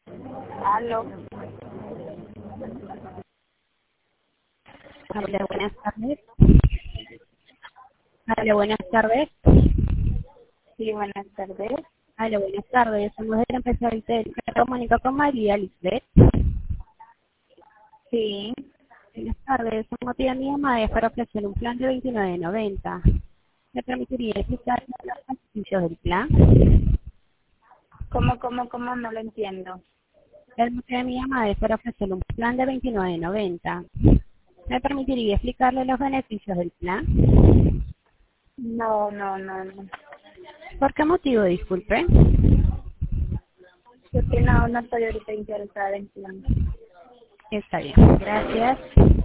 Aló. Hola, buenas tardes. Hola, buenas tardes. Sí, buenas tardes. Hola, buenas tardes. Somos de la empresa Vitel. Me comunico con María Lisbeth. Sí. Buenas tardes. El motivo de mi llamada es para ofrecer un plan de 29.90. ¿Me permitiría explicar los beneficios del plan? ¿Cómo? No lo entiendo. El motivo de mi llamada es para ofrecer un plan de 29.90. ¿Me permitiría explicarle los beneficios del plan? No. ¿Por qué motivo, disculpe? Yo que no estoy ahorita interesada en plan. Está bien. Gracias.